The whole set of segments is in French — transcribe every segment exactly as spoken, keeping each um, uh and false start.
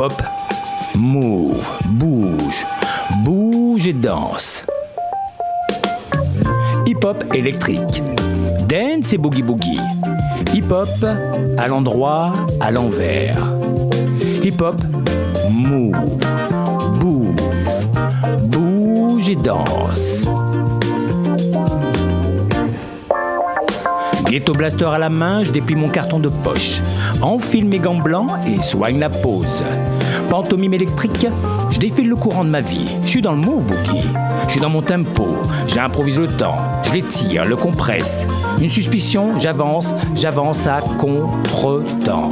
Hip-hop, move, bouge, bouge et danse. Hip-hop électrique, dance et boogie-boogie. Hip-hop à l'endroit, à l'envers. Hip-hop, move, bouge, bouge et danse. Ghetto Blaster à la main, je déplie mon carton de poche, enfile mes gants blancs et soigne la pose. Pantomime électrique, je défile le courant de ma vie. Je suis dans le move boogie, je suis dans mon tempo, j'improvise le temps, je l'étire, le compresse. Une suspicion, j'avance, j'avance à contre-temps.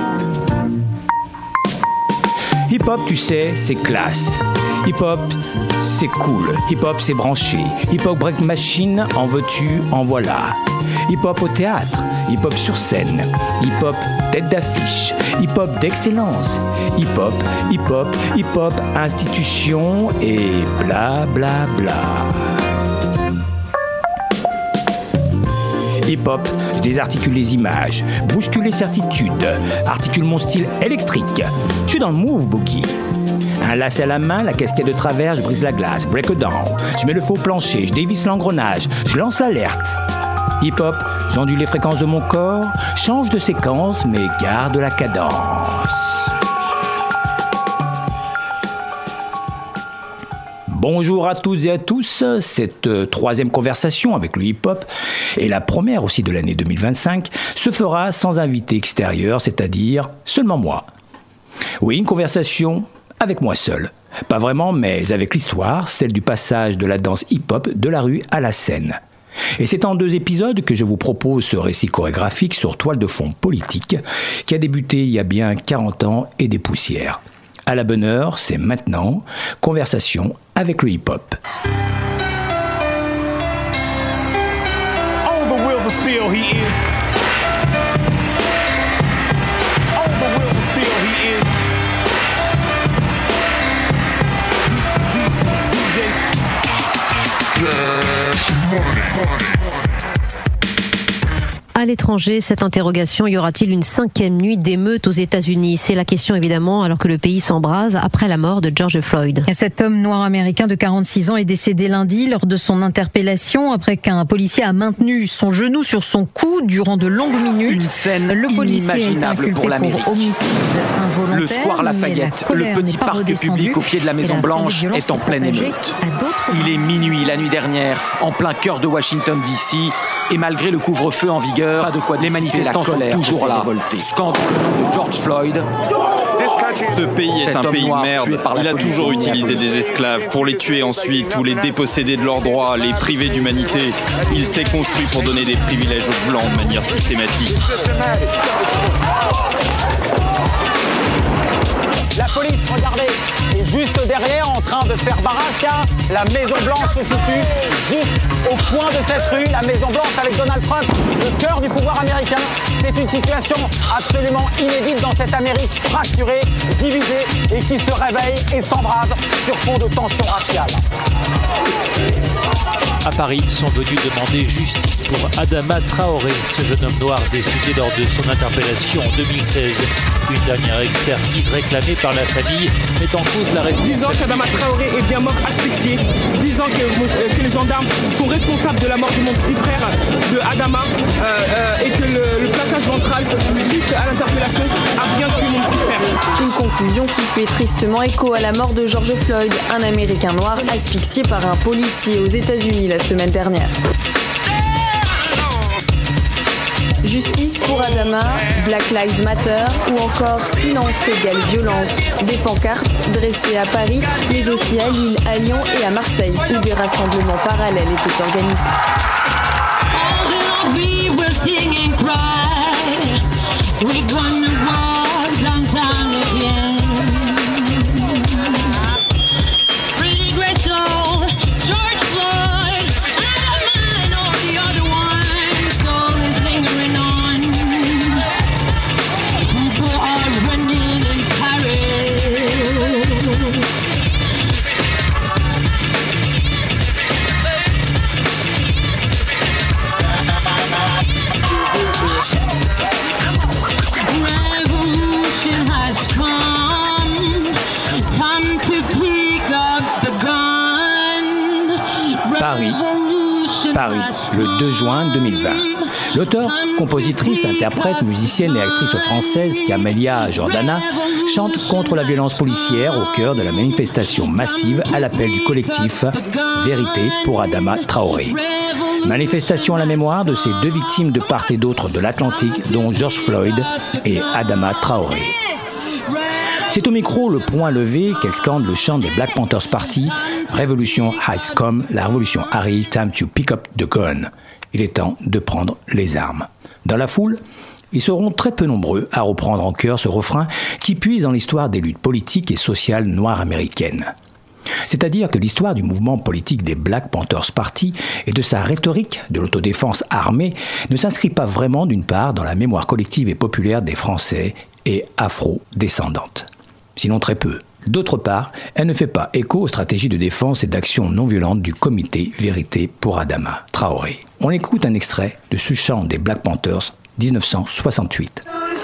Hip-hop, tu sais, c'est classe. Hip-hop, c'est cool. Hip-hop, c'est branché. Hip-hop break machine, en veux-tu, en voilà. Hip-hop au théâtre, hip-hop sur scène, hip-hop tête d'affiche, hip-hop d'excellence, hip-hop, hip-hop, hip-hop institution et bla bla bla. Hip-hop, je désarticule les images, bouscule les certitudes, articule mon style électrique. Je suis dans le move boogie. Un lacet à la main, la casquette de travers, je brise la glace, break it down. Je mets le faux plancher, je dévisse l'engrenage, je lance l'alerte. Hip-hop, j'ondule les fréquences de mon corps, change de séquence, mais garde la cadence. Bonjour à toutes et à tous, cette euh, troisième conversation avec le hip-hop, et la première aussi de l'année deux mille vingt-cinq, se fera sans invité extérieur, c'est-à-dire seulement moi. Oui, une conversation avec moi seul. Pas vraiment, mais avec l'histoire, celle du passage de la danse hip-hop de la rue à la scène. Et c'est en deux épisodes que je vous propose ce récit chorégraphique sur toile de fond politique qui a débuté il y a bien quarante ans et des poussières. À la bonne heure, c'est maintenant, conversation avec le hip-hop. On the wheels of steel he is. On the wheels of steel he is. D- D- D J. À l'étranger, cette interrogation, y aura-t-il une cinquième nuit d'émeute aux États-Unis ? C'est la question évidemment, alors que le pays s'embrase après la mort de George Floyd. Cet homme noir américain de quarante-six ans est décédé lundi lors de son interpellation après qu'un policier a maintenu son genou sur son cou durant de longues minutes. Une scène le inimaginable pour l'Amérique. Pour homicide involontaire, le square Lafayette, le petit parc public au pied de la Maison Blanche, est en pleine émeute. Il est minuit la nuit dernière, en plein cœur de Washington D C, et malgré le couvre-feu en vigueur, pas de quoi les manifestants sont toujours là. Scandant le nom de George Floyd. Ce pays est un pays de merde. Il a toujours utilisé des esclaves pour les tuer ensuite ou les déposséder de leurs droits, les priver d'humanité. Il s'est construit pour donner des privilèges aux blancs de manière systématique. La police, regardez, est juste derrière en train de faire barrage car la Maison Blanche se situe juste au coin de cette rue. La Maison Blanche avec Donald Trump, le cœur du pouvoir américain. C'est une situation absolument inédite dans cette Amérique fracturée, divisée et qui se réveille et s'embrase sur fond de tension raciale. À Paris, sont venus demander justice pour Adama Traoré, ce jeune homme noir décédé lors de son interpellation en deux mille seize. Une dernière expertise réclamée par la famille met en cause la responsabilité. Disant qu'Adama Traoré est bien mort asphyxié, disant que, euh, que les gendarmes sont responsables de la mort de mon petit frère, de Adama, euh, euh, et que le, le plaquage ventral, suite à l'interpellation, a bien tué mon petit frère. Une conclusion qui fait tristement écho à la mort de George Floyd, un Américain noir asphyxié par un policier aux États-Unis la semaine dernière. Justice pour Adama, Black Lives Matter ou encore silence égale violence. Des pancartes dressées à Paris, mais aussi à Lille, à Lyon et à Marseille, où des rassemblements parallèles étaient organisés. Paris, le deux juin deux mille vingt. L'auteur, compositrice, interprète, musicienne et actrice française Camélia Jordana chante contre la violence policière au cœur de la manifestation massive à l'appel du collectif Vérité pour Adama Traoré. Manifestation à la mémoire de ces deux victimes de part et d'autre de l'Atlantique, dont George Floyd et Adama Traoré. C'est au micro, le poing levé, qu'elle scande le chant des Black Panthers Party. Révolution has come, la révolution arrive, time to pick up the gun. Il est temps de prendre les armes. Dans la foule, ils seront très peu nombreux à reprendre en chœur ce refrain qui puise dans l'histoire des luttes politiques et sociales noires américaines. C'est-à-dire que l'histoire du mouvement politique des Black Panthers Party et de sa rhétorique de l'autodéfense armée ne s'inscrit pas vraiment d'une part dans la mémoire collective et populaire des Français et afro-descendantes. Sinon très peu. D'autre part, elle ne fait pas écho aux stratégies de défense et d'action non violente du comité Vérité pour Adama Traoré. On écoute un extrait de ce chant des Black Panthers dix-neuf cent soixante-huit.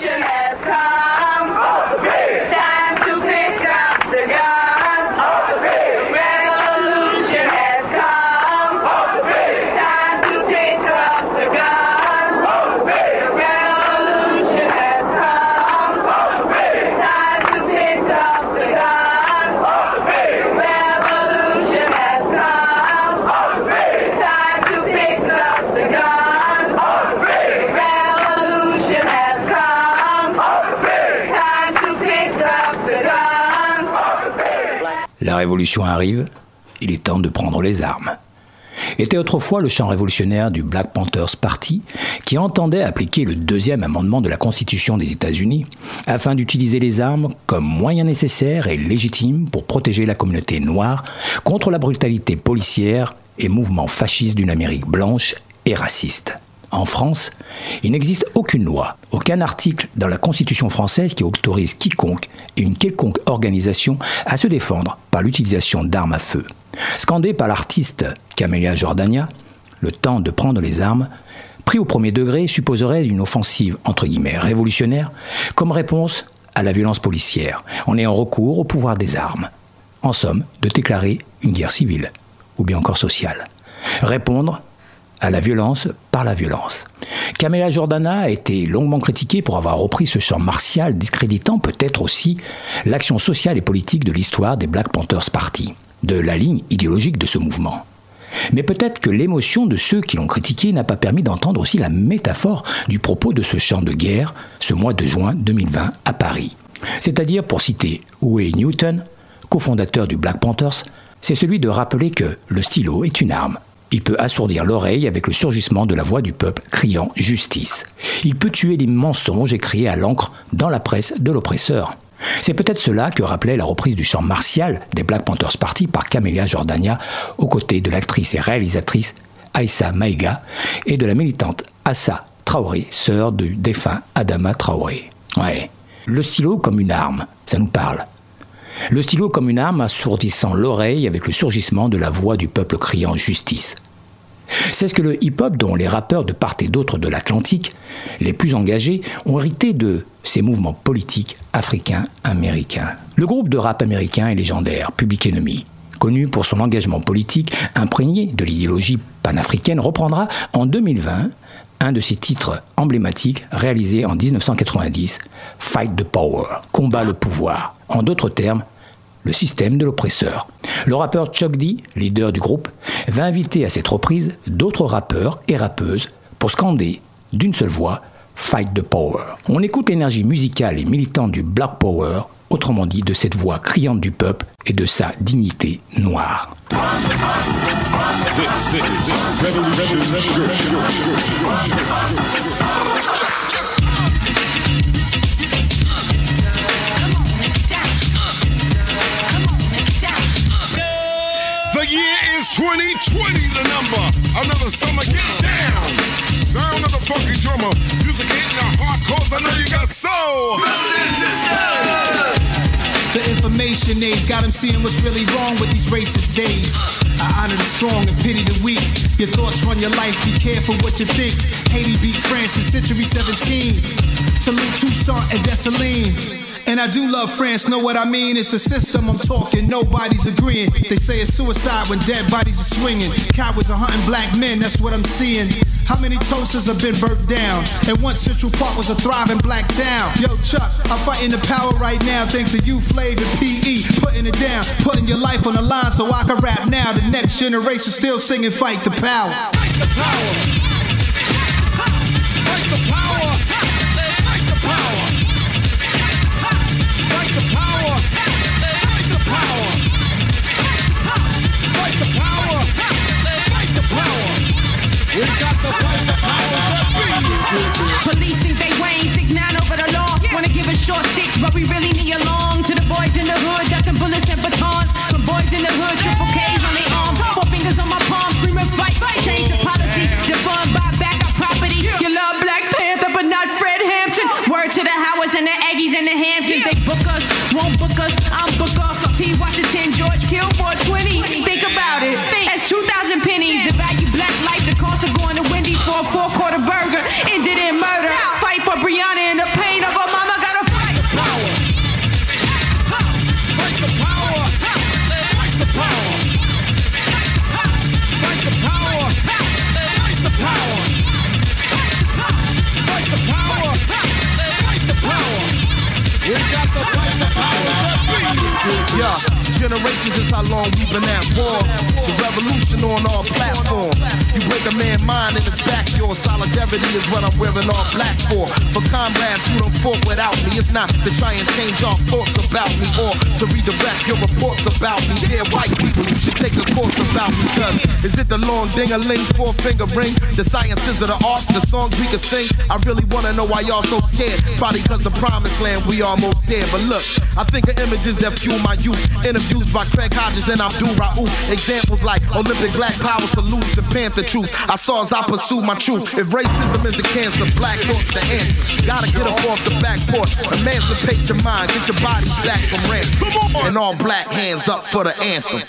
La révolution arrive, il est temps de prendre les armes. Était autrefois le chant révolutionnaire du Black Panthers Party qui entendait appliquer le deuxième amendement de la Constitution des États-Unis afin d'utiliser les armes comme moyen nécessaire et légitime pour protéger la communauté noire contre la brutalité policière et mouvements fascistes d'une Amérique blanche et raciste. En France, il n'existe aucune loi, aucun article dans la Constitution française qui autorise quiconque et une quelconque organisation à se défendre par l'utilisation d'armes à feu. Scandé par l'artiste Camélia Jordana, le temps de prendre les armes, pris au premier degré, supposerait une offensive entre guillemets révolutionnaire comme réponse à la violence policière, en ayant recours au pouvoir des armes. En somme, de déclarer une guerre civile, ou bien encore sociale. Répondre à la violence par la violence. Camélia Jordana a été longuement critiquée pour avoir repris ce chant martial, discréditant peut-être aussi l'action sociale et politique de l'histoire des Black Panthers Party, de la ligne idéologique de ce mouvement. Mais peut-être que l'émotion de ceux qui l'ont critiqué n'a pas permis d'entendre aussi la métaphore du propos de ce chant de guerre, ce mois de juin deux mille vingt à Paris. C'est-à-dire, pour citer Huey Newton, cofondateur du Black Panthers, c'est celui de rappeler que le stylo est une arme. Il peut assourdir l'oreille avec le surgissement de la voix du peuple criant « justice ». Il peut tuer les mensonges écrits à l'encre dans la presse de l'oppresseur. C'est peut-être cela que rappelait la reprise du chant martial des Black Panthers Party par Camélia Jordana aux côtés de l'actrice et réalisatrice Aïssa Maïga et de la militante Assa Traoré, sœur du défunt Adama Traoré. Ouais, le stylo comme une arme, ça nous parle. Le stylo comme une arme assourdissant l'oreille avec le surgissement de la voix du peuple criant « justice ». C'est ce que le hip-hop, dont les rappeurs de part et d'autre de l'Atlantique, les plus engagés, ont hérité de ces mouvements politiques africains-américains. Le groupe de rap américain est légendaire, Public Enemy, connu pour son engagement politique imprégné de l'idéologie panafricaine, reprendra en deux mille vingt un de ses titres emblématiques réalisé en dix-neuf cent quatre-vingt-dix, « Fight the Power », « Combat le pouvoir », en d'autres termes, le système de l'oppresseur. Le rappeur Chuck D, leader du groupe, va inviter à cette reprise d'autres rappeurs et rappeuses pour scander d'une seule voix « Fight the Power ». On écoute l'énergie musicale et militante du Black Power, autrement dit de cette voix criante du peuple et de sa dignité noire. The year is twenty twenty, the number. Another summer, get down. Sound of the funky drummer. Music hitting the heart, cause I know you got soul. The information age got them seeing what's really wrong with these racist days. I honor the strong and pity the weak. Your thoughts run your life, be careful what you think. Haiti beat France in century seventeen. Salute Toussaint and Dessalines. And I do love France, know what I mean? It's a system I'm talking, nobody's agreeing. They say it's suicide when dead bodies are swinging. Cowards are hunting black men, that's what I'm seeing. How many toasters have been burnt down? And once Central Park was a thriving black town. Yo, Chuck, I'm fighting the power right now thanks to you, Flav and P E. Putting it down, putting your life on the line so I can rap now. The next generation still singing Fight the Power. Fight the power. Fight the power. Fight the power. Fight the power. Fight the power. Fight the power. Fight the power. We got the fight the powers that be. Police think they Wayne, six nine over the law. Wanna give us short sticks, but we really need a long. To the boys in the hood, ducking bullets and batons. The boys in the hood, triple K's on their arms. Four fingers on my palm, screaming fight, fight. Change the policy, defund, buy back our property. You love Black Panther, but not Fred Hampton. Word to the Howards and the Aggies and the Hamptons. They book us, won't book us, I'm booker. T. Washington, George Kill for twenty. Think about it, that's two thousand pennies. The value black life, the cost of going to Wendy's for a four-quarter burger. Ended in murder. Fight for Brianna and the pain of her mama. Gotta fight the power. Fight the power. Fight the power. Fight the power. Fight the power. Fight the power. Fight the power. We got the fight the power that be. Yeah, generations is how long we've been at war. The revolution on all platforms. You break a man's mind and it's back your solidarity is what I'm wearing all black for. For comrades who don't fought without me, it's not to try and change our thoughts about me or to redirect your reports about me. Dear white people, you should take a course about me. Cause is it the long ding-a-ling, four-finger ring? The sciences of the arts, the songs we can sing? I really wanna know why y'all so scared. Probably cause the promised land we almost there. But look, I think of images that fuel my youth. Interviews by Craig Hodges and Abdul Raouf. Examples like Olympic black power salutes and Panther troops. I saw as I pursue my truth. If racism is a cancer, black thoughts the answer. Gotta get up off the back porch. Emancipate your mind, get your bodies back from ransom. And all black hands up for the anthem.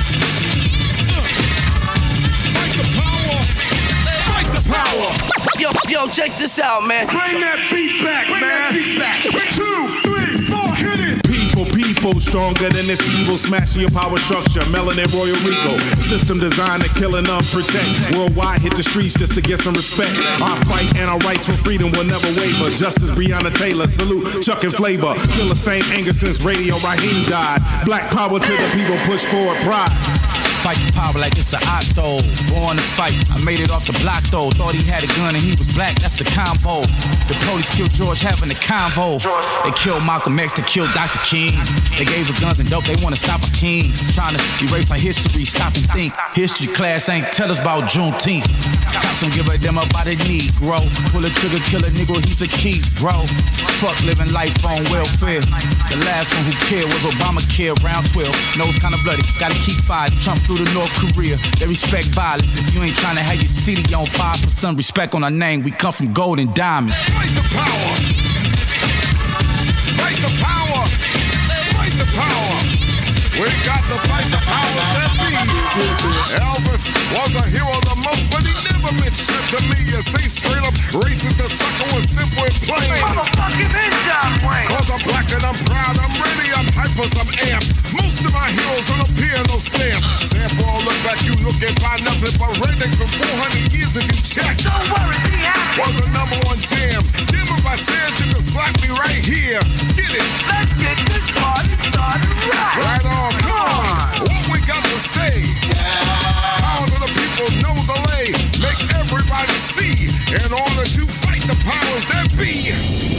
Fight the power. Fight the power. Yo, yo, check this out, man. Bring that beat back, Bring man. Bring that beat back. Two, three, four, hit it. People, people, stronger than this evil. Smashing your power structure. Melanin Royal Rico. System designed to kill and unprotect. Worldwide hit the streets just to get some respect. Our fight and our rights for freedom will never waver. Justice Breonna Taylor. Salute Chuck and Flavor. Feel the same anger since Radio Raheem died. Black power to the people. Push forward pride. Fight the power like it's an octo. Born to fight, I made it off the block though. Thought he had a gun and he was black, that's the combo. The police killed George having the convo. They killed Malcolm X to kill Doctor King. They gave us guns and dope, they wanna stop our kings. Trying to erase our history, stop and think. History class ain't tell us about Juneteenth. Cops don't give a damn about a Negro. Pull a trigger, kill a nigga, he's a key, bro. Fuck living life on welfare. The last one who cared was Obamacare, round twelve. Nose kinda bloody, gotta keep five. Trump through the North Korea, they respect violence. If you ain't trying to have your city on five percent respect on our name, we come from gold and diamonds. Fight the power. Fight the power. Fight the power. We got to fight the powers that be. Elvis was a hero the most, but he never meant shit to me. You see, straight up racist, the sucker was simple and plain. Motherfucking is John Wayne. Cause I'm black and I'm proud, I'm ready, I'm hyper, I'm amped. Most of my heroes on a piano stamp. Sample all look like you look and find nothing but redneck from four hundred years if you check. Don't worry, be happy. Was a number one jam. Damn if I said you could slap me right here. Get it. Let's get this party started right. Right on, come on. What we got to say? Power to the people, no delay. Make everybody see. In order to fight the powers that be.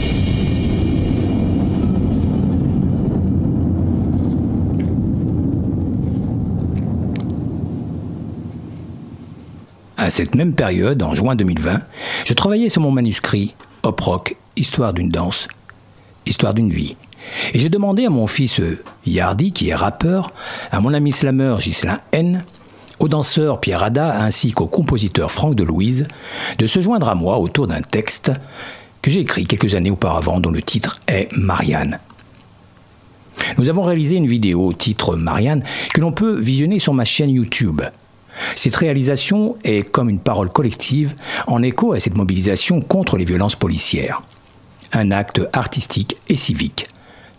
À cette même période, en juin deux mille vingt, je travaillais sur mon manuscrit Hop Rock, Histoire d'une danse, Histoire d'une vie. Et j'ai demandé à mon fils Yardi, qui est rappeur, à mon ami slammer Ghislain N, au danseur Pierre Ada ainsi qu'au compositeur Franck Delouise de se joindre à moi autour d'un texte que j'ai écrit quelques années auparavant dont le titre est Marianne. Nous avons réalisé une vidéo au titre Marianne que l'on peut visionner sur ma chaîne YouTube. Cette réalisation est comme une parole collective en écho à cette mobilisation contre les violences policières. Un acte artistique et civique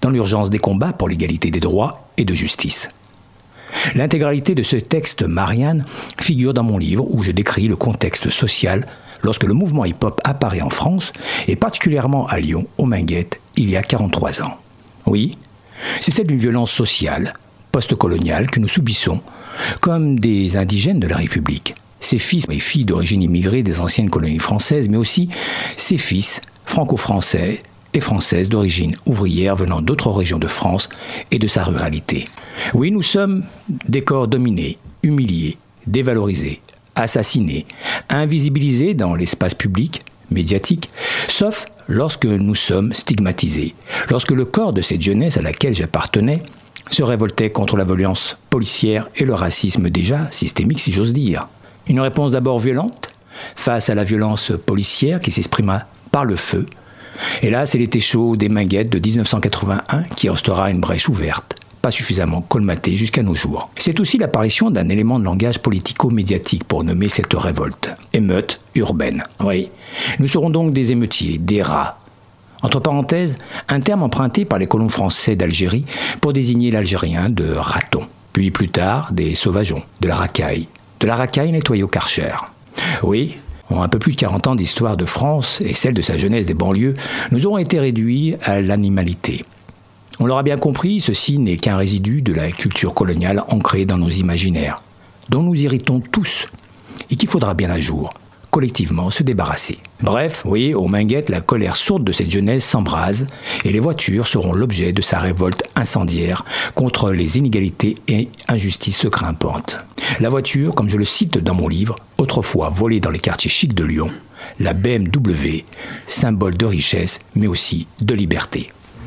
dans l'urgence des combats pour l'égalité des droits et de justice. L'intégralité de ce texte Marianne figure dans mon livre où je décris le contexte social lorsque le mouvement hip-hop apparaît en France et particulièrement à Lyon, au Minguettes, il y a quarante-trois ans. Oui, c'est celle d'une violence sociale, post-coloniale que nous subissons comme des indigènes de la République. Ces fils et filles d'origine immigrée des anciennes colonies françaises, mais aussi ces fils franco-français et françaises d'origine ouvrière venant d'autres régions de France et de sa ruralité. Oui, nous sommes des corps dominés, humiliés, dévalorisés, assassinés, invisibilisés dans l'espace public, médiatique, sauf lorsque nous sommes stigmatisés, lorsque le corps de cette jeunesse à laquelle j'appartenais se révoltait contre la violence policière et le racisme déjà systémique, si j'ose dire. Une réponse d'abord violente, face à la violence policière qui s'exprima par le feu. Et là, c'est l'été chaud des Minguettes de dix-neuf cent quatre-vingt-un qui restera une brèche ouverte, pas suffisamment colmatée jusqu'à nos jours. C'est aussi l'apparition d'un élément de langage politico-médiatique pour nommer cette révolte. Émeute urbaine. Oui, nous serons donc des émeutiers, des rats. Entre parenthèses, un terme emprunté par les colons français d'Algérie pour désigner l'Algérien de raton. Puis plus tard, des sauvageons, de la racaille. De la racaille nettoyée au Karcher. Oui, en un peu plus de quarante ans d'histoire de France et celle de sa jeunesse des banlieues, nous aurons été réduits à l'animalité. On l'aura bien compris, ceci n'est qu'un résidu de la culture coloniale ancrée dans nos imaginaires, dont nous héritons tous, et qu'il faudra bien un jour, collectivement, se débarrasser. Bref, oui, aux Minguettes, la colère sourde de cette jeunesse s'embrase, et les voitures seront l'objet de sa révolte incendiaire contre les inégalités et injustices grimpantes. La voiture, comme je le cite dans mon livre, autrefois volée dans les quartiers chics de Lyon, la B M W, symbole de richesse, mais aussi de liberté.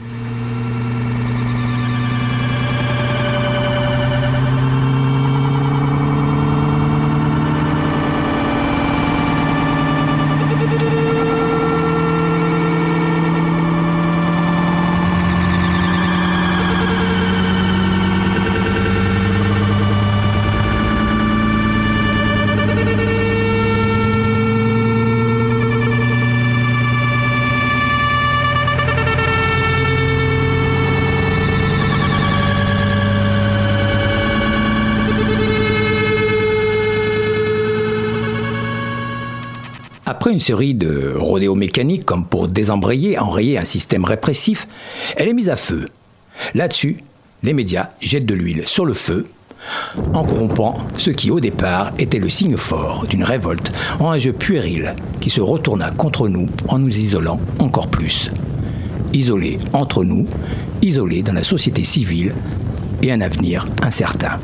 Après une série de rodéos mécaniques comme pour désembrayer, enrayer un système répressif, elle est mise à feu. Là-dessus, les médias jettent de l'huile sur le feu en corrompant ce qui au départ était le signe fort d'une révolte en un jeu puéril qui se retourna contre nous en nous isolant encore plus. Isolés entre nous, isolés dans la société civile et un avenir incertain.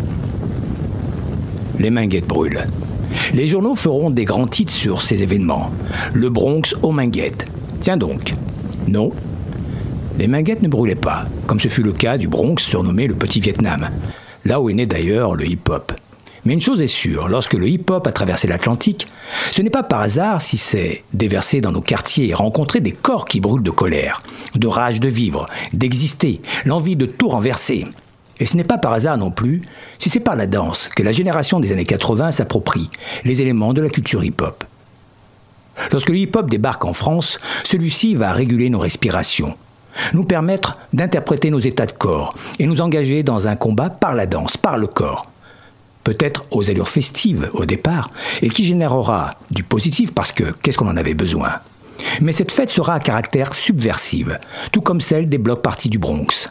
Les Minguettes brûlent. Les journaux feront des grands titres sur ces événements. Le Bronx aux Minguettes. Tiens donc. Non, les Minguettes ne brûlaient pas, comme ce fut le cas du Bronx surnommé le Petit Vietnam, là où est né d'ailleurs le hip-hop. Mais une chose est sûre, lorsque le hip-hop a traversé l'Atlantique, ce n'est pas par hasard si c'est déversé dans nos quartiers et rencontrer des corps qui brûlent de colère, de rage de vivre, d'exister, l'envie de tout renverser. Et ce n'est pas par hasard non plus si c'est par la danse que la génération des années quatre-vingts s'approprie les éléments de la culture hip-hop. Lorsque le hip-hop débarque en France, celui-ci va réguler nos respirations, nous permettre d'interpréter nos états de corps et nous engager dans un combat par la danse, par le corps. Peut-être aux allures festives au départ, et qui générera du positif parce que qu'est-ce qu'on en avait besoin. Mais cette fête sera à caractère subversif, tout comme celle des blocs parties du Bronx.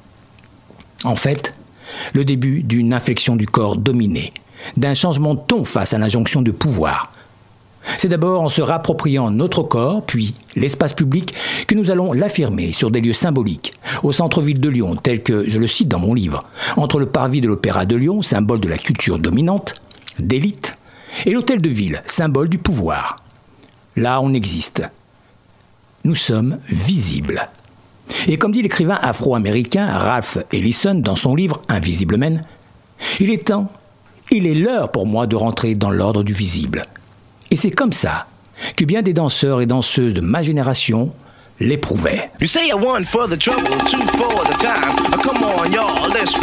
En fait, le début d'une inflexion du corps dominé, d'un changement de ton face à l'injonction de pouvoir. C'est d'abord en se rappropriant notre corps, puis l'espace public, que nous allons l'affirmer sur des lieux symboliques, au centre-ville de Lyon, tel que, je le cite dans mon livre, entre le parvis de l'Opéra de Lyon, symbole de la culture dominante, d'élite, et l'hôtel de ville, symbole du pouvoir. Là, on existe. Nous sommes visibles. Et comme dit l'écrivain afro-américain Ralph Ellison dans son livre « Invisible Men », il est temps, il est l'heure pour moi de rentrer dans l'ordre du visible. Et c'est comme ça que bien des danseurs et danseuses de ma génération l'éprouvaient. You say you're one for the trouble, two for the time. Oh, come on, y'all, let's...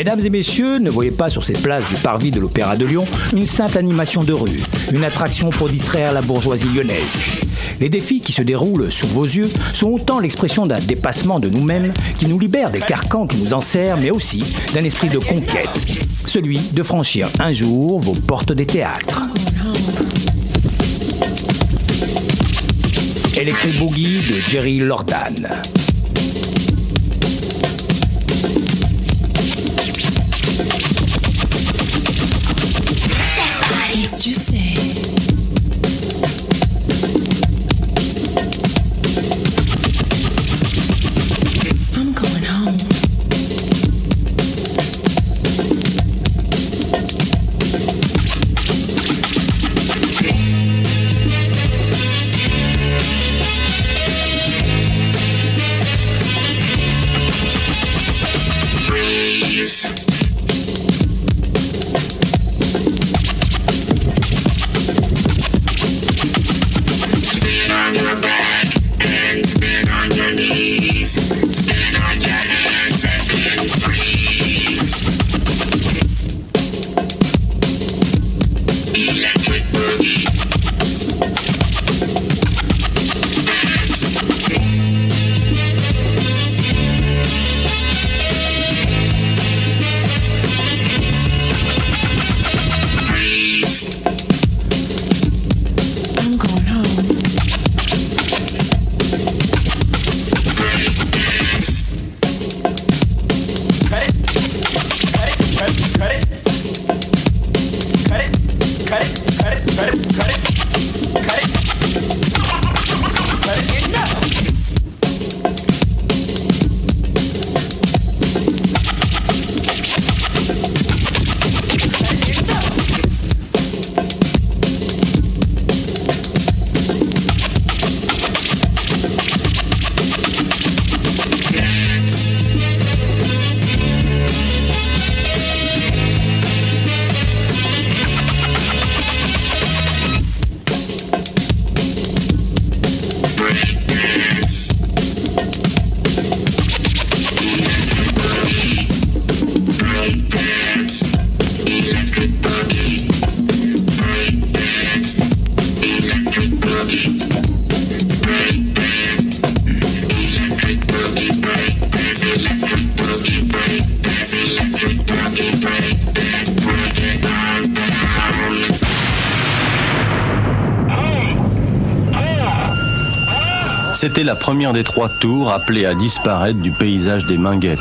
Mesdames et messieurs, ne voyez pas sur cette place du parvis de l'Opéra de Lyon une simple animation de rue, une attraction pour distraire la bourgeoisie lyonnaise. Les défis qui se déroulent sous vos yeux sont autant l'expression d'un dépassement de nous-mêmes qui nous libère des carcans qui nous enserrent, mais aussi d'un esprit de conquête, celui de franchir un jour vos portes des théâtres. Electric Boogie de Jerry Lordan. C'était la première des trois tours appelées à disparaître du paysage des Minguettes.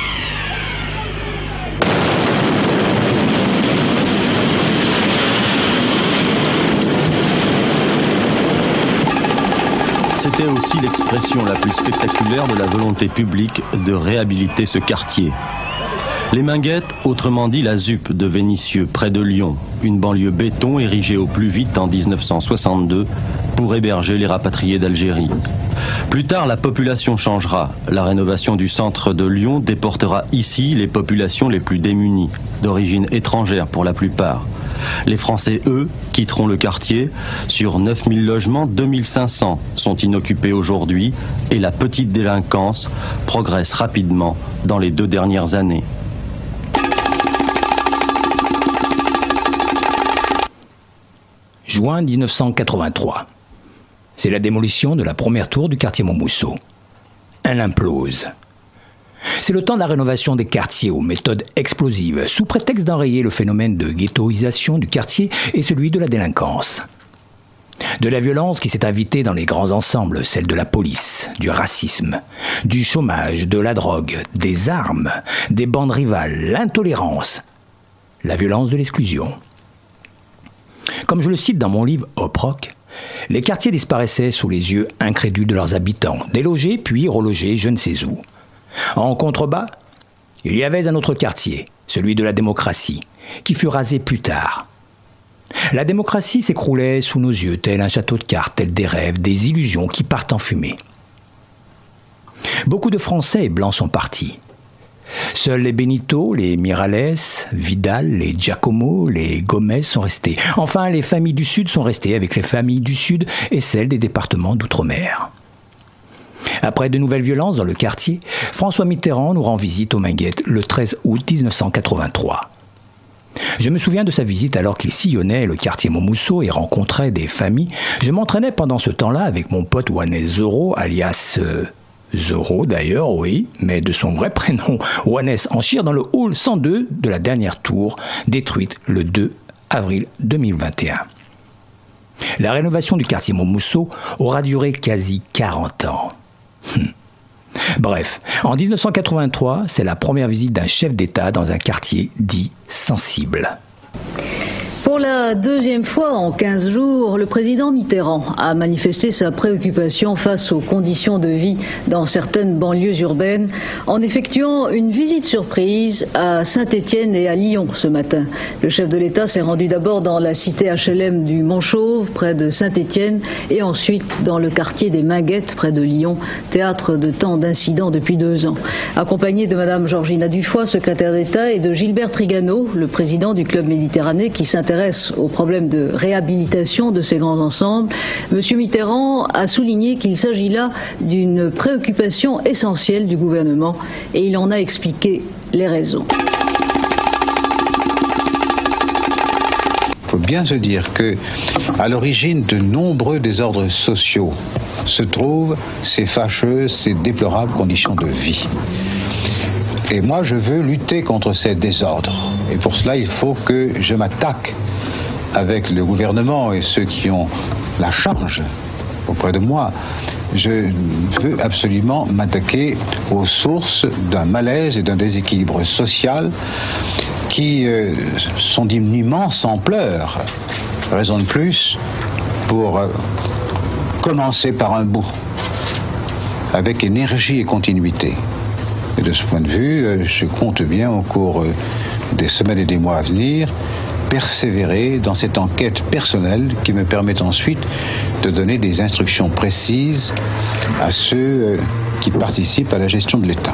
C'était aussi l'expression la plus spectaculaire de la volonté publique de réhabiliter ce quartier. Les Minguettes, autrement dit la Z U P de Vénissieux, près de Lyon, une banlieue béton érigée au plus vite en dix-neuf cent soixante-deux pour héberger les rapatriés d'Algérie. Plus tard, la population changera. La rénovation du centre de Lyon déportera ici les populations les plus démunies, d'origine étrangère pour la plupart. Les Français, eux, quitteront le quartier. Sur neuf mille logements, deux mille cinq cents sont inoccupés aujourd'hui et la petite délinquance progresse rapidement dans les deux dernières années. Juin dix-neuf cent quatre-vingt-trois. C'est la démolition de la première tour du quartier Montmousseau. Elle implose. C'est le temps de la rénovation des quartiers aux méthodes explosives, sous prétexte d'enrayer le phénomène de ghettoisation du quartier et celui de la délinquance. De la violence qui s'est invitée dans les grands ensembles, celle de la police, du racisme, du chômage, de la drogue, des armes, des bandes rivales, l'intolérance, la violence de l'exclusion. Comme je le cite dans mon livre Hop Rock, les quartiers disparaissaient sous les yeux incrédules de leurs habitants, délogés puis relogés je ne sais où. En contrebas, il y avait un autre quartier, celui de la démocratie, qui fut rasé plus tard. La démocratie s'écroulait sous nos yeux, tel un château de cartes, tel des rêves, des illusions qui partent en fumée. Beaucoup de Français et Blancs sont partis. Seuls les Benito, les Miralles, Vidal, les Giacomo, les Gomez sont restés. Enfin, les familles du Sud sont restées avec les familles du Sud et celles des départements d'outre-mer. Après de nouvelles violences dans le quartier, François Mitterrand nous rend visite aux Minguettes le treize août dix-neuf cent quatre-vingt-trois. Je me souviens de sa visite alors qu'il sillonnait le quartier Montmousseau et rencontrait des familles. Je m'entraînais pendant ce temps-là avec mon pote Wannes Zoro, alias euh, Zoro d'ailleurs, oui, mais de son vrai prénom, Wannes Anchir, dans le hall cent deux de la dernière tour, détruite le deux avril deux mille vingt et un. La rénovation du quartier Montmousseau aura duré quasi quarante ans. Hum. Bref, en dix-neuf cent quatre-vingt-trois, c'est la première visite d'un chef d'État dans un quartier dit sensible. Pour la deuxième fois en quinze jours, le président Mitterrand a manifesté sa préoccupation face aux conditions de vie dans certaines banlieues urbaines en effectuant une visite surprise à Saint-Étienne et à Lyon ce matin. Le chef de l'État s'est rendu d'abord dans la cité H L M du Montchauve, près de Saint-Étienne, et ensuite dans le quartier des Minguettes, près de Lyon, théâtre de tant d'incidents depuis deux ans. Accompagné de Madame Georgina Dufoy, secrétaire d'État, et de Gilbert Trigano, le président du Club Méditerranée, qui s'intéresse aux problèmes de réhabilitation de ces grands ensembles, M. Mitterrand a souligné qu'il s'agit là d'une préoccupation essentielle du gouvernement et il en a expliqué les raisons. Il faut bien se dire que, à l'origine de nombreux désordres sociaux, se trouvent ces fâcheuses, ces déplorables conditions de vie. Et moi, je veux lutter contre ces désordres. Et pour cela, il faut que je m'attaque avec le gouvernement et ceux qui ont la charge auprès de moi. Je veux absolument m'attaquer aux sources d'un malaise et d'un déséquilibre social qui euh, sont d'une immense ampleur. Raison de plus pour euh, commencer par un bout, avec énergie et continuité. Et de ce point de vue, je compte bien au cours des semaines et des mois à venir persévérer dans cette enquête personnelle qui me permet ensuite de donner des instructions précises à ceux qui participent à la gestion de l'État.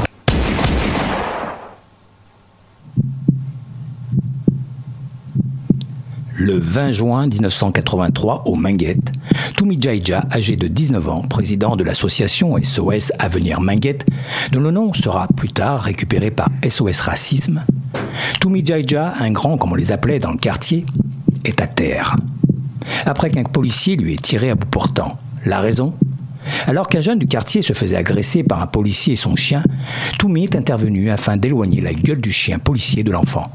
Le vingt juin dix-neuf cent quatre-vingt-trois, aux Minguettes, Toumi Djaïdja, âgé de dix-neuf ans, président de l'association S O S Avenir Minguettes, dont le nom sera plus tard récupéré par S O S Racisme, Toumi Djaïdja, un grand comme on les appelait dans le quartier, est à terre. Après qu'un policier lui ait tiré à bout portant. La raison ? Alors qu'un jeune du quartier se faisait agresser par un policier et son chien, Toumi est intervenu afin d'éloigner la gueule du chien policier de l'enfant.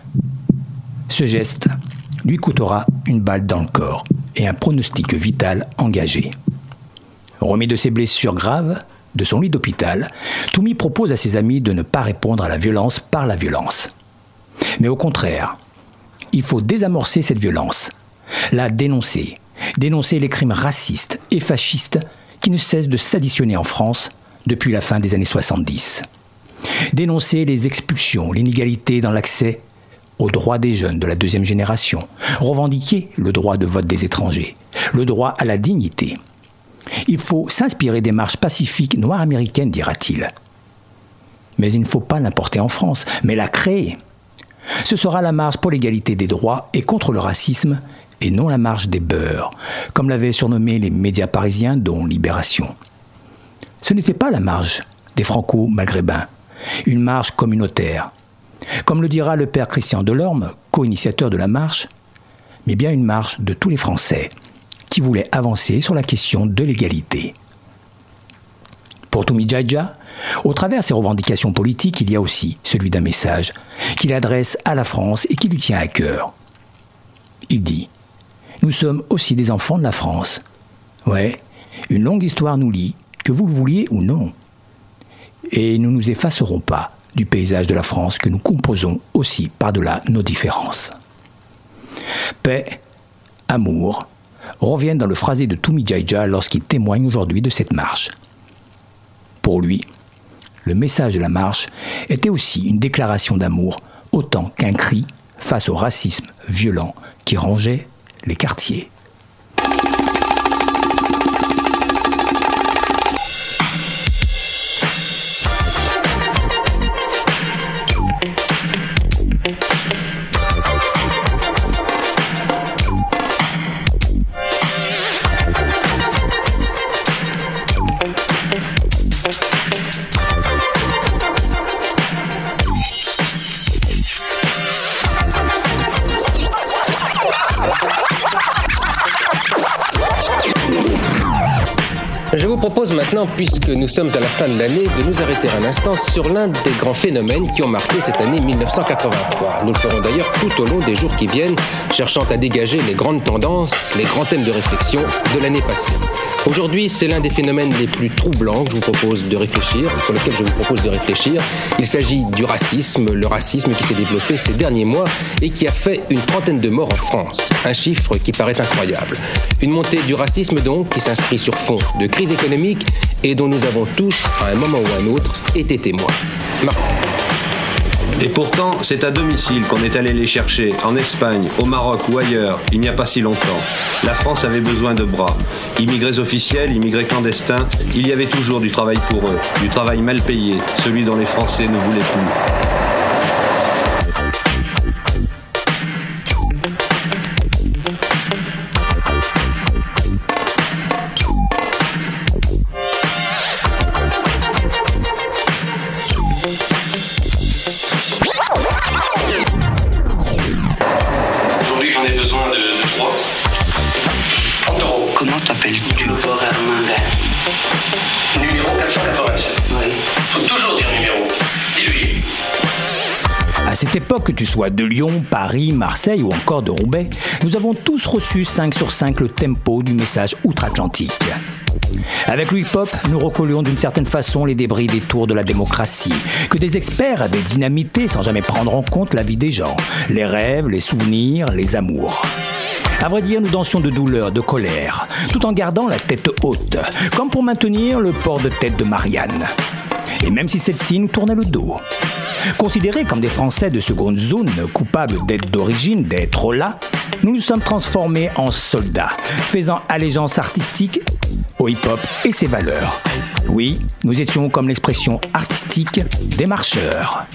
Ce geste lui coûtera une balle dans le corps et un pronostic vital engagé. Remis de ses blessures graves, de son lit d'hôpital, Toumi propose à ses amis de ne pas répondre à la violence par la violence. Mais au contraire, il faut désamorcer cette violence, la dénoncer, dénoncer les crimes racistes et fascistes qui ne cessent de s'additionner en France depuis la fin des années soixante-dix. Dénoncer les expulsions, l'inégalité dans l'accès aux droits des jeunes de la deuxième génération, revendiquer le droit de vote des étrangers, le droit à la dignité. Il faut s'inspirer des marches pacifiques noires américaines, dira-t-il. Mais il ne faut pas l'importer en France, mais la créer. Ce sera la marche pour l'égalité des droits et contre le racisme, et non la marche des beurs, comme l'avaient surnommé les médias parisiens, dont Libération. Ce n'était pas la marche des franco-maghrébins, une marche communautaire. Comme le dira le père Christian Delorme, co-initiateur de la marche, mais bien une marche de tous les Français qui voulaient avancer sur la question de l'égalité. Pour Toumi Djaïdja, au travers de ses revendications politiques, il y a aussi celui d'un message qu'il adresse à la France et qui lui tient à cœur. Il dit « Nous sommes aussi des enfants de la France. Ouais, une longue histoire nous lie, que vous le vouliez ou non. Et nous ne nous effacerons pas du paysage de la France que nous composons aussi par-delà nos différences. » Paix, amour, reviennent dans le phrasé de Toumi Djaïdja lorsqu'il témoigne aujourd'hui de cette marche. Pour lui, le message de la marche était aussi une déclaration d'amour autant qu'un cri face au racisme violent qui rongeait les quartiers. Je vous propose maintenant, puisque nous sommes à la fin de l'année, de nous arrêter un instant sur l'un des grands phénomènes qui ont marqué cette année mille neuf cent quatre-vingt-trois. Nous le ferons d'ailleurs tout au long des jours qui viennent, cherchant à dégager les grandes tendances, les grands thèmes de réflexion de l'année passée. Aujourd'hui, c'est l'un des phénomènes les plus troublants que je vous propose de réfléchir, sur lequel je vous propose de réfléchir. Il s'agit du racisme, le racisme qui s'est développé ces derniers mois et qui a fait une trentaine de morts en France. Un chiffre qui paraît incroyable. Une montée du racisme donc qui s'inscrit sur fond de crise économique et dont nous avons tous, à un moment ou un autre, été témoins. Mar- Et pourtant, c'est à domicile qu'on est allé les chercher, en Espagne, au Maroc ou ailleurs, il n'y a pas si longtemps. La France avait besoin de bras. Immigrés officiels, immigrés clandestins, il y avait toujours du travail pour eux, du travail mal payé, celui dont les Français ne voulaient plus. À cette époque, que tu sois de Lyon, Paris, Marseille ou encore de Roubaix, nous avons tous reçu cinq sur cinq le tempo du message outre-Atlantique. Avec le hip-hop, nous recollions d'une certaine façon les débris des tours de la démocratie, que des experts avaient dynamité sans jamais prendre en compte la vie des gens, les rêves, les souvenirs, les amours. À vrai dire, nous dansions de douleur, de colère, tout en gardant la tête haute, comme pour maintenir le port de tête de Marianne. Et même si celle-ci nous tournait le dos. Considérés comme des Français de seconde zone, coupables d'être d'origine, d'être là, nous nous sommes transformés en soldats, faisant allégeance artistique au hip-hop et ses valeurs. Oui, nous étions comme l'expression artistique des marcheurs.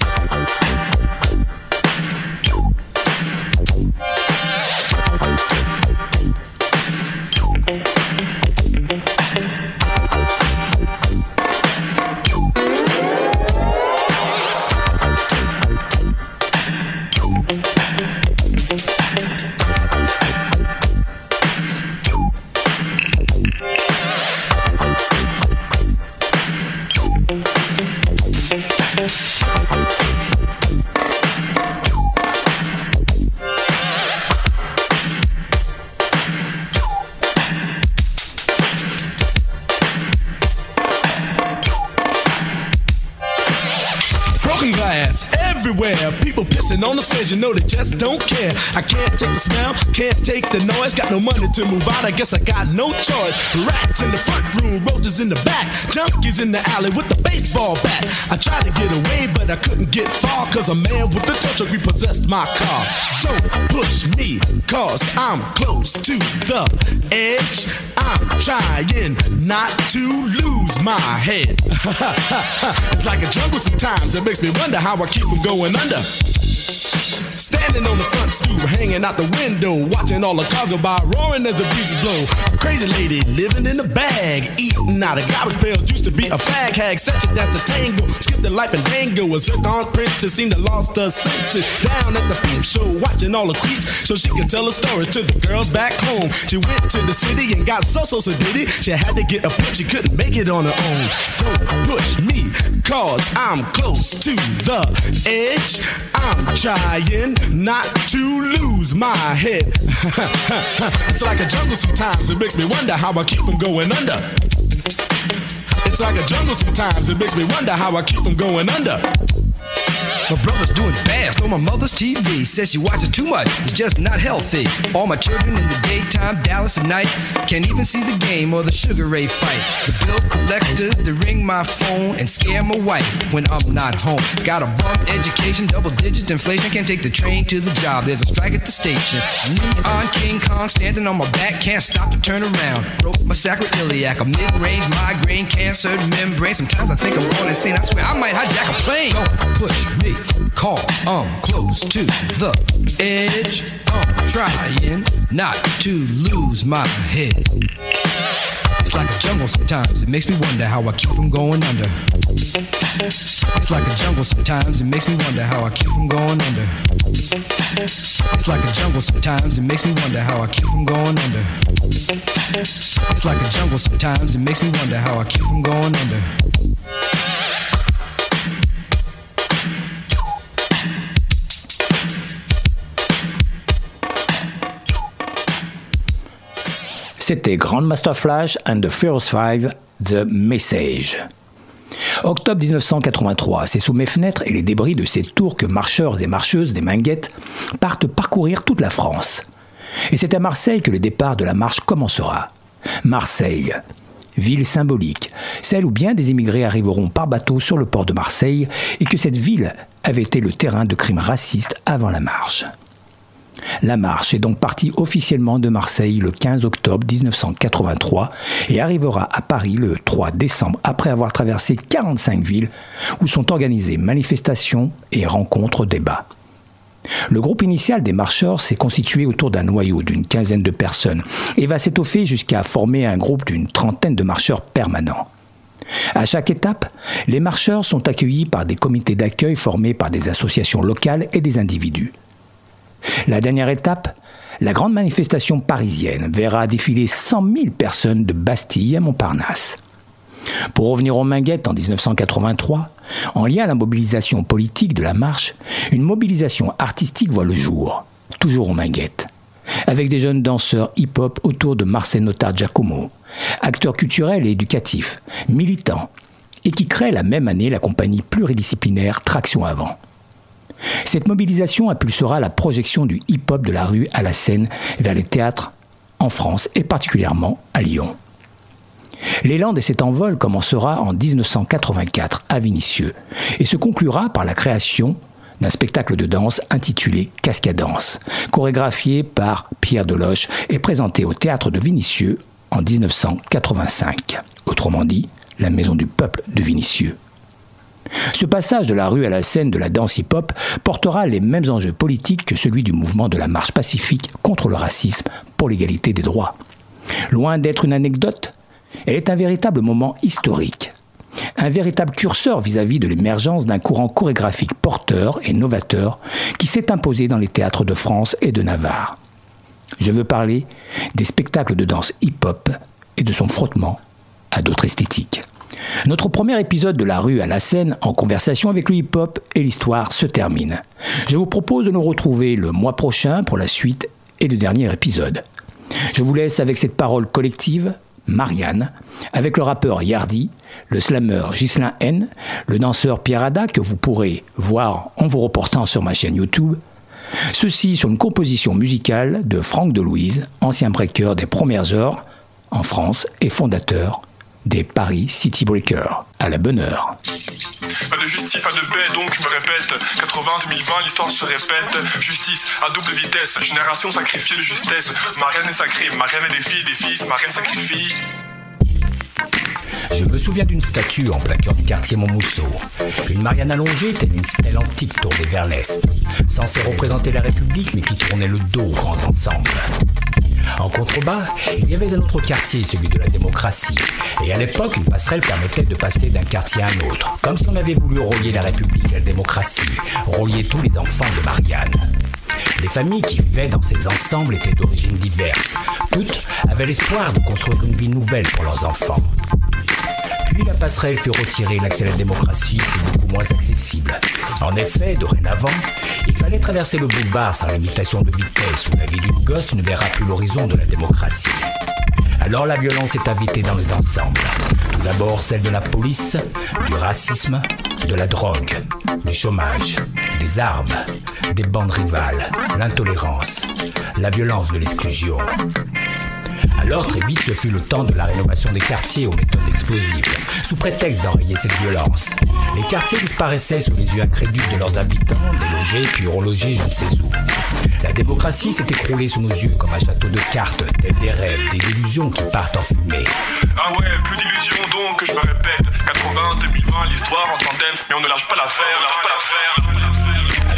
Everywhere, people pissing on the stage, you know they just don't care. I can't take the smell, can't take the noise. Got no money to move out, I guess I got no choice. Rats in the front room, roaches in the back, junkies in the alley with the baseball bat. I tried to get away, but I couldn't get far, cause a man with a tow truck repossessed my car. Don't push me, cause I'm close to the edge. I'm trying not to lose my head. It's like a jungle sometimes, it makes me wonder how I keep from going under. Standing on the front stoop, hanging out the window, watching all the cars go by, roaring as the breezes blow. A crazy lady living in a bag, eating out of garbage pails, used to be a fag hag, such a dance to tango, skipped the life and dango, a zircon princess seemed to lost her senses. Down at the peep show, watching all the creeps, so she could tell her stories to the girls back home. She went to the city and got so so so did it. She had to get a pimp, she couldn't make it on her own. Don't push me, cause I'm close to the edge. I'm trying not to lose my head. It's like a jungle sometimes, it makes me wonder how I keep from going under. It's like a jungle sometimes, it makes me wonder how I keep from going under. My brother's doing bad, stole my mother's T V. Says she watches too much, it's just not healthy. All my children in the daytime, Dallas at night. Can't even see the game or the Sugar Ray fight. The bill collectors, they ring my phone and scare my wife when I'm not home. Got a bum education, double digit inflation. Can't take the train to the job, there's a strike at the station. Neon King Kong standing on my back, can't stop to turn around. Broke my sacroiliac, a mid-range migraine, cancer membrane. Sometimes I think I'm going insane, I swear I might hijack a plane. Don't push me, cause I'm close to the edge. I'm trying not to lose my head. It's like a jungle sometimes, it makes me wonder how I keep from going under. It's like a jungle sometimes, it makes me wonder how I keep from going under. It's like a jungle sometimes, it makes me wonder how I keep from going under. It's like a jungle sometimes, it makes me wonder how I keep from going under. C'était Grandmaster Flash and the Furious Five, The Message. Octobre dix-neuf cent quatre-vingt-trois, c'est sous mes fenêtres et les débris de ces tours que marcheurs et marcheuses des Minguettes partent parcourir toute la France. Et c'est à Marseille que le départ de la marche commencera. Marseille, ville symbolique, celle où bien des immigrés arriveront par bateau sur le port de Marseille et que cette ville avait été le terrain de crimes racistes avant la marche. La marche est donc partie officiellement de Marseille le quinze octobre dix-neuf cent quatre-vingt-trois et arrivera à Paris le trois décembre après avoir traversé quarante-cinq villes où sont organisées manifestations et rencontres débats. Le groupe initial des marcheurs s'est constitué autour d'un noyau d'une quinzaine de personnes et va s'étoffer jusqu'à former un groupe d'une trentaine de marcheurs permanents. À chaque étape, les marcheurs sont accueillis par des comités d'accueil formés par des associations locales et des individus. La dernière étape, la grande manifestation parisienne, verra défiler cent mille personnes de Bastille à Montparnasse. Pour revenir aux Minguettes en dix-neuf cent quatre-vingt-trois, en lien à la mobilisation politique de la marche, une mobilisation artistique voit le jour, toujours aux Minguettes, avec des jeunes danseurs hip-hop autour de Marcel Notard Giacomo, acteur culturel et éducatif, militant, et qui crée la même année la compagnie pluridisciplinaire Traction Avant. Cette mobilisation impulsera la projection du hip-hop de la rue à la scène vers les théâtres en France et particulièrement à Lyon. L'élan de cet envol commencera en dix-neuf cent quatre-vingt-quatre à Vénissieux et se conclura par la création d'un spectacle de danse intitulé Cascadance, chorégraphié par Pierre Deloche et présenté au théâtre de Vénissieux en dix-neuf cent quatre-vingt-cinq, autrement dit la Maison du Peuple de Vénissieux. Ce passage de la rue à la scène de la danse hip-hop portera les mêmes enjeux politiques que celui du mouvement de la marche pacifique contre le racisme pour l'égalité des droits. Loin d'être une anecdote, elle est un véritable moment historique, un véritable curseur vis-à-vis de l'émergence d'un courant chorégraphique porteur et novateur qui s'est imposé dans les théâtres de France et de Navarre. Je veux parler des spectacles de danse hip-hop et de son frottement à d'autres esthétiques. Notre premier épisode de La rue à la scène en conversation avec le hip-hop et l'histoire se termine. Je vous propose de nous retrouver le mois prochain pour la suite et le dernier épisode. Je vous laisse avec cette parole collective, Marianne, avec le rappeur Yardi, le slammer Ghislain N, le danseur Pierre Ada que vous pourrez voir en vous reportant sur ma chaîne YouTube. Ceci sur une composition musicale de Franck Delouise, ancien breaker des premières heures en France et fondateur des Paris City Breakers. À la bonne heure. Pas de justice, pas de paix, donc je me répète. quatre-vingts, deux mille vingt, l'histoire se répète. Justice à double vitesse, génération sacrifiée de justesse. Marianne est sacrée, Marianne est des filles, des fils, Marianne sacrifie. Je me souviens d'une statue en plein cœur du quartier Montmousseau. Une Marianne allongée, telle une stèle antique tournée vers l'est, censée représenter la République mais qui tournait le dos aux grands ensembles. En contrebas, il y avait un autre quartier, celui de la démocratie. Et à l'époque, une passerelle permettait de passer d'un quartier à un autre. Comme si on avait voulu relier la République à la démocratie, relier tous les enfants de Marianne. Les familles qui vivaient dans ces ensembles étaient d'origines diverses. Toutes avaient l'espoir de construire une vie nouvelle pour leurs enfants. Puis la passerelle fut retirée, l'accès à la démocratie fut beaucoup moins accessible. En effet, dorénavant, il fallait traverser le boulevard sans limitation de vitesse où la vie d'une gosse ne verra plus l'horizon de la démocratie. Alors la violence est invitée dans les ensembles. Tout d'abord celle de la police, du racisme, de la drogue, du chômage, des armes, des bandes rivales, l'intolérance, la violence de l'exclusion. Alors très vite ce fut le temps de la rénovation des quartiers aux méthodes explosives, sous prétexte d'enrayer cette violence. Les quartiers disparaissaient sous les yeux incrédules de leurs habitants, délogés puis relogés je ne sais où. La démocratie s'est écroulée sous nos yeux comme un château de cartes, tels des rêves, des illusions qui partent en fumée. Ah ouais, plus d'illusions donc, je me répète. quatre-vingts, deux mille vingt, l'histoire en tandem, mais on ne lâche pas l'affaire, lâche pas l'affaire.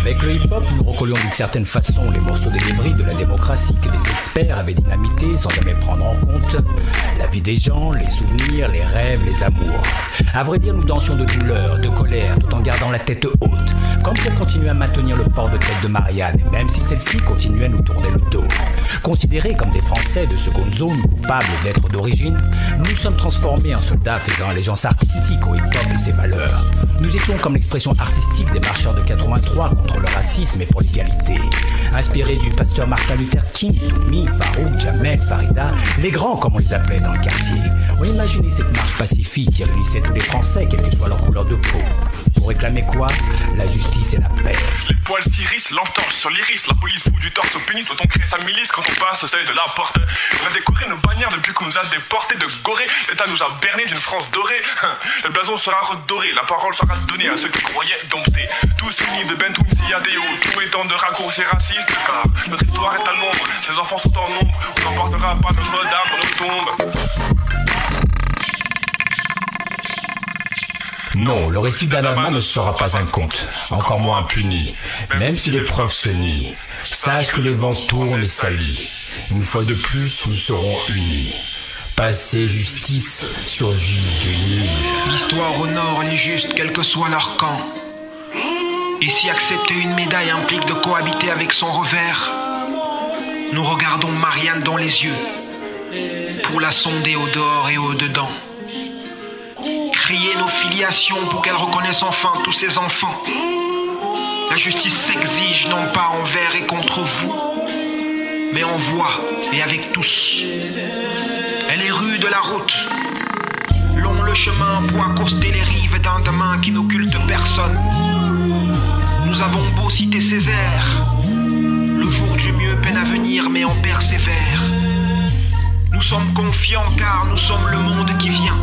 Avec le hip-hop, nous recollions d'une certaine façon les morceaux des débris de la démocratie que des experts avaient dynamité sans jamais prendre en compte la vie des gens, les souvenirs, les rêves, les amours. À vrai dire, nous dansions de douleur, de colère, tout en gardant la tête haute, comme pour continuer à maintenir le port de tête de Marianne, et même si celle-ci continuait à nous tourner le dos. Considérés comme des Français de seconde zone, coupables d'être d'origine, nous nous sommes transformés en soldats faisant allégeance artistique au hip-hop et ses valeurs. Nous étions comme l'expression artistique des marcheurs de quatre-vingt-trois contre le racisme et pour l'égalité. Inspirés du pasteur Martin Luther King, Toumi, Farouk, Jamel, Farida, les grands comme on les appelait dans le quartier. On imaginait cette marche pacifique qui réunissait tous les Français, quelle que soit leur couleur de peau. Pour réclamer quoi? La justice et la paix. Les poils s'irissent, l'entorche sur l'iris. La police fout du torse au pénis, doit-on créer sa milice quand on passe au seuil de la porte? On a décoré nos bannières depuis qu'on nous a déportés de Gorée. L'État nous a berné d'une France dorée. Le blason sera redoré, la parole sera donnée à ceux qui croyaient dompter. Tous unis de Bentoun Siadeo, tout étant de raccourcis racistes, car notre histoire est à l'ombre, ses enfants sont en nombre. On n'emportera pas Notre-Dame dans nos tombes. Non, le récit d'Adama ne sera pas un conte, encore moins impuni, même si les preuves se nient. Sache que les vents tournent et s'allient. Une fois de plus, nous serons unis. Passé justice surgit du nul. L'histoire honore les justes, quel que soit leur camp. Et si accepter une médaille implique de cohabiter avec son revers, nous regardons Marianne dans les yeux pour la sonder au dehors et au dedans. Crier nos filiations pour qu'elle reconnaisse enfin tous ses enfants. La justice s'exige non pas envers et contre vous, mais en voix et avec tous. Elle est rude la route, long le chemin pour accoster les rives d'un demain qui n'occulte personne. Nous avons beau citer Césaire, le jour du mieux peine à venir mais on persévère. Nous sommes confiants car nous sommes le monde qui vient.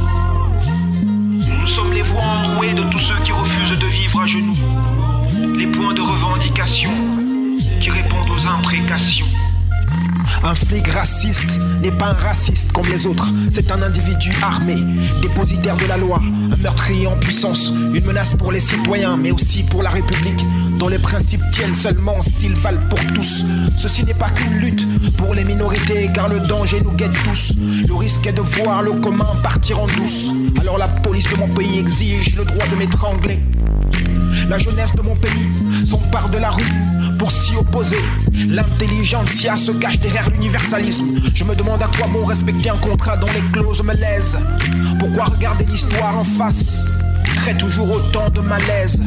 Nous sommes les voix enrouées de tous ceux qui refusent de vivre à genoux. Les points de revendication qui répondent aux imprécations. Un flic raciste n'est pas un raciste comme les autres. C'est un individu armé, dépositaire de la loi, un meurtrier en puissance, une menace pour les citoyens, mais aussi pour la République, dont les principes tiennent seulement s'ils valent pour tous. Ceci n'est pas qu'une lutte pour les minorités, car le danger nous guette tous. Le risque est de voir le commun partir en douce. Alors la police de mon pays exige le droit de m'étrangler. La jeunesse de mon pays s'empare de la rue pour s'y opposer. L'intelligentsia se cache derrière l'universalisme. Je me demande à quoi bon respecter un contrat dont les clauses me lèsent. Pourquoi regarder l'histoire en face crée toujours autant de malaise.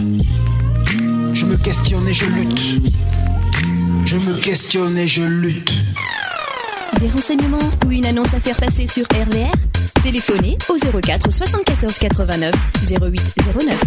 Je me questionne et je lutte. Je me questionne et je lutte. Des renseignements ou une annonce à faire passer sur R V R? Téléphonez au zéro quatre soixante-quatorze quatre-vingt-neuf zéro huit zéro neuf.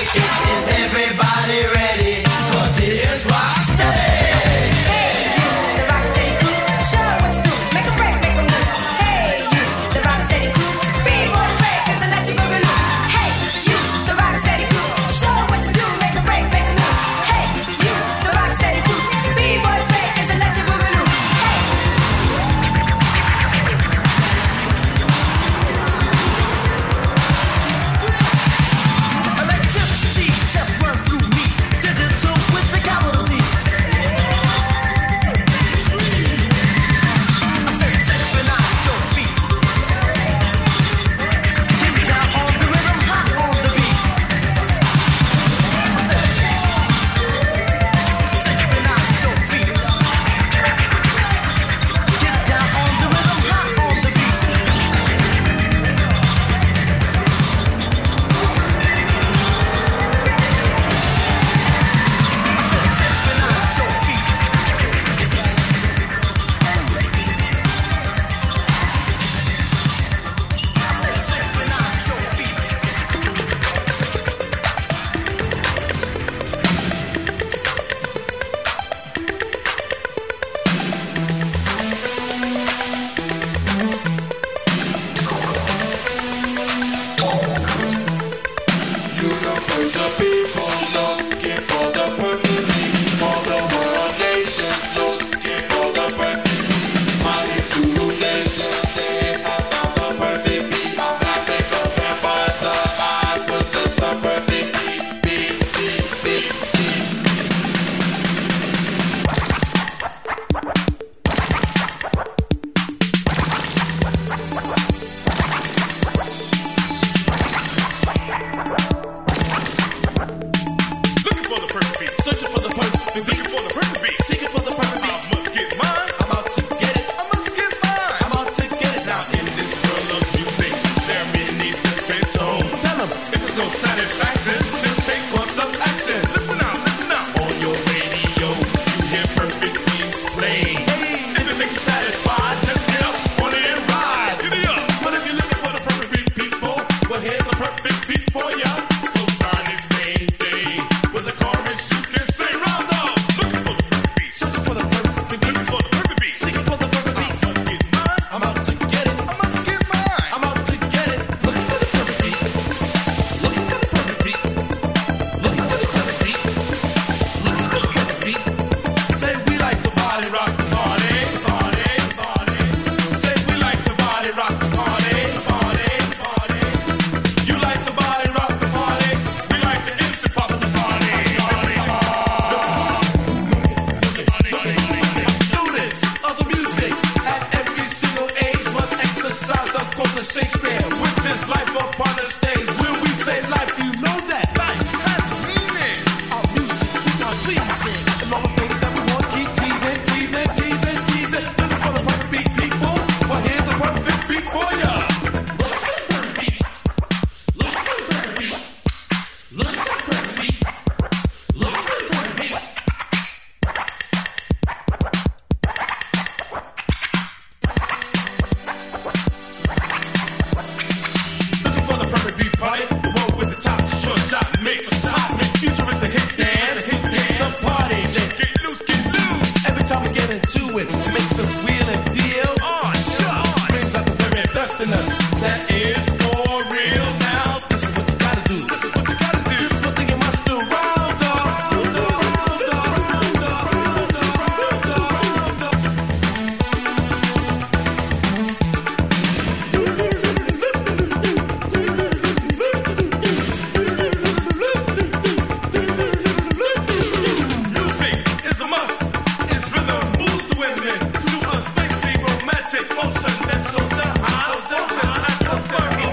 Motion that's so high, so high, so high.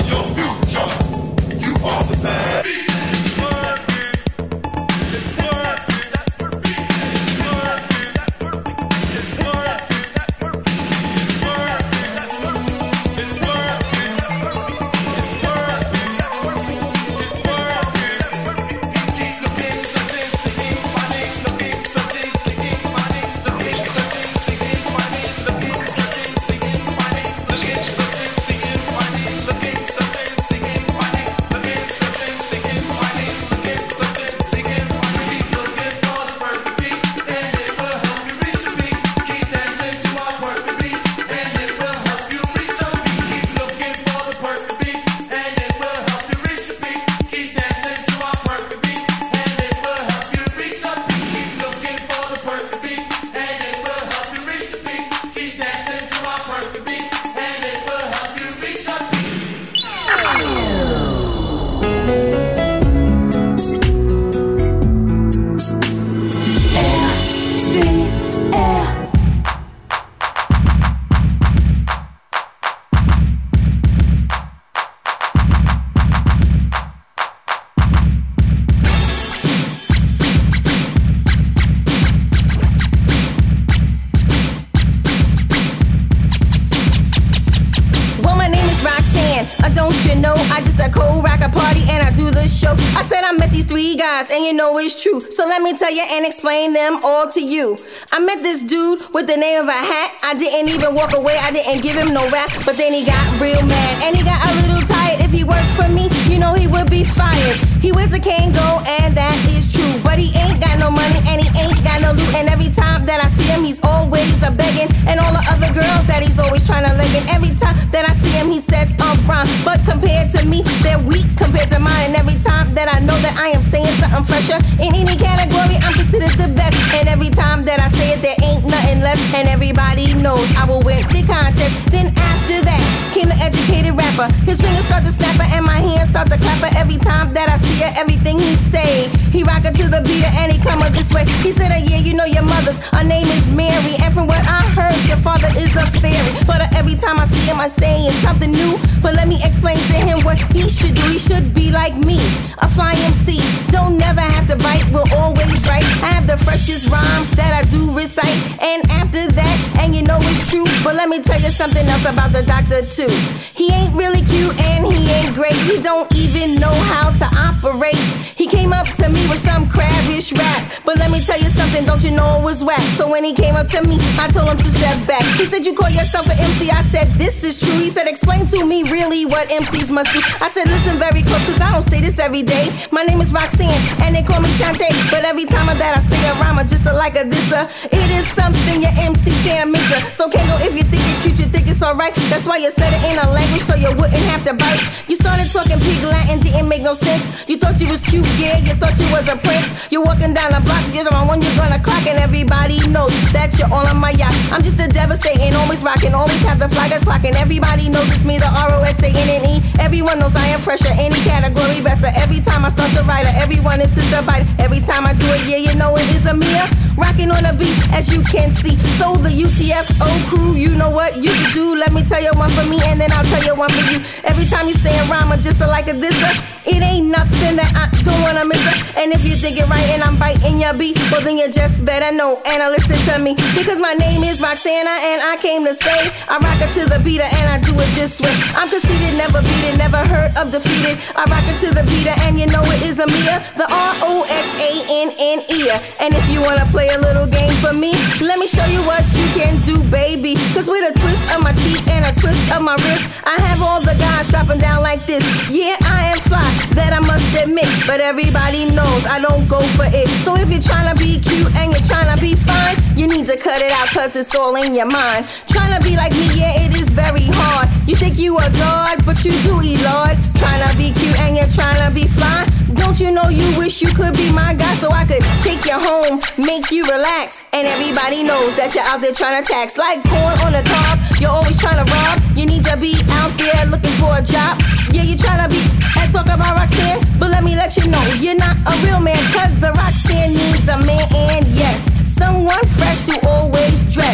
And you know it's true, so let me tell you and explain them all to you. I met this dude with the name of a hat. I didn't even walk away, I didn't give him no rap. But then he got real mad, and he got a little tired. If he worked for me, you know he would be fired. He wears a Kango, and that is true, but he ain't got no money, and he ain't got no loot. And every time that I see him, he's always a begging. And all the other girls that he's always trying to leg. And every time that I see him, he says I'm wrong. But compared to me, they're weak compared to mine. And every time that I know that I am saying something fresher in any category, I'm considered the best. And every time that I say it, there ain't nothing less. And everybody knows I will win the contest. Then after that came the educated rapper. His fingers start to snapper and my hands start to clapper. Every time that I see it, everything he say, he rock it to the beat and he come up this way. He said, oh, yeah, you know your mother's, her name is Mary. And from what I heard, your father is a fairy. But uh, every time I see him, I'm saying something new. But let me explain to him what he should do. He should be like me, a fly M C. Don't never have to bite, will always write. I have the freshest rhymes that I do recite. And after that, and you know it's true, but let me tell you something else about the doctor too. He ain't really cute and he ain't great. He don't even know how to operate. He came up to me with some crabbish rap, but let me tell you something, don't you know it was whack? So when he came up to me, I told him to step back. He said, you call yourself an M C? I said, this is true. He said, explain to me really what M Cs must do. I said, listen very close, cause I don't say this every day. My name is Roxanne, and they call me Shantae. But every time that I say a rhyme, I just like a disser. It is something your M C can't miss her. So Kango, if you think you're cute, you think it's alright. That's why you said it in a language so you wouldn't have to bite. You started talking pig Latin, didn't make no sense. You thought you was cute, yeah, you thought you was a prince. You're walking down the block, you're the one you're gonna clock. And everybody knows that you're all on my yacht. I'm just a devastating, always rocking, always have the flag that's clocking. Everybody knows it's me, the R O X A N N E. Everyone knows I am fresher, any category best. Every time I start to write it, everyone is sister bite. Every time I do it, yeah, you know it is a Mia. Rocking on a beat, as you can see. So the U T F O crew, you know what you can do. Let me tell you one for me, and then I'll tell you one for you. Every time you say a rhyme, just like a disser, it ain't nothing that I don't wanna miss it. And if you think it right and I'm biting your beat, well then you just better know and listen to me. Because my name is Roxana and I came to say I rock it to the beater and I do it this way. I'm conceited, never beaten, never heard of defeated. I rock it to the beater and you know it is a Mia, the R O X A N N E. And if you wanna play a little game for me, let me show you what you can do, baby. Cause with a twist of my cheek and a twist of my wrist, I have all the guys dropping down like this. Yeah, I am fly, that I must admit, but everybody knows I don't go for it. So if you're trying to be cute and you're trying to be fine, you need to cut it out cause it's all in your mind. Trying to be like me, yeah, it is very hard. You think you a god, but you do eat Lord. Trying to be cute and you're trying to be fly. Don't you know you wish you could be my guy so I could take you home, make you relax. And everybody knows that you're out there trying to tax. Like corn on the cob, you're always trying to rob. You need to be out there looking for a job. Yeah, you're trying to be and talk about Roxanne, but let me let you know you're not a real man, cause the Roxanne needs a man. And yes, someone fresh to always dress,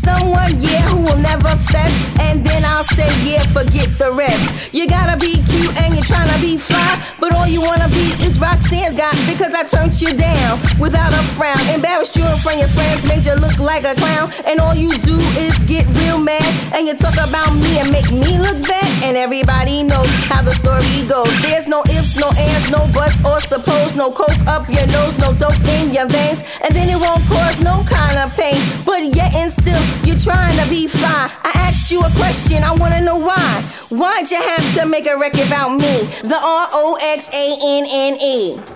Someone, yeah, who will never fess. And then I'll say, yeah, forget the rest. You gotta be cute and you're trying to be fly, but all you wanna be is Roxanne's guy. Because I turned you down without a frown, embarrassed you in front of your friends, made you look like a clown. And all you do is get real mad, and you talk about me and make me look bad. And everybody knows how the story goes. There's no ifs, no ands, no buts or suppose. No coke up your nose, no dope in your veins, and then it won't cause no kind of pain. But yet and still, you're trying to be fly. I asked you a question, I wanna know why. Why'd you have to make a record about me? The R O X A N N E.